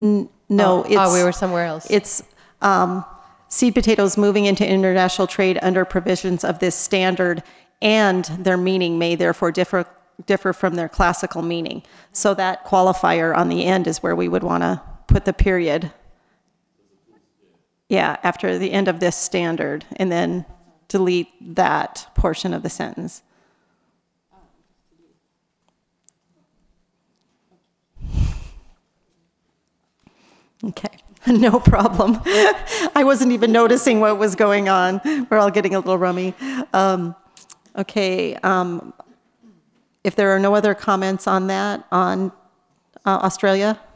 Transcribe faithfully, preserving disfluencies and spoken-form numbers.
N no, oh, it's oh, we were somewhere else. It's um, seed potatoes moving into international trade under provisions of this standard, and their meaning may therefore differ differ from their classical meaning. So that qualifier on the end is where we would want to put the period. Yeah, after the end of this standard, and then delete that portion of the sentence. Okay, no problem. I wasn't even noticing what was going on. We're all getting a little rummy. Um, okay, um, if there are no other comments on that, on uh, Australia?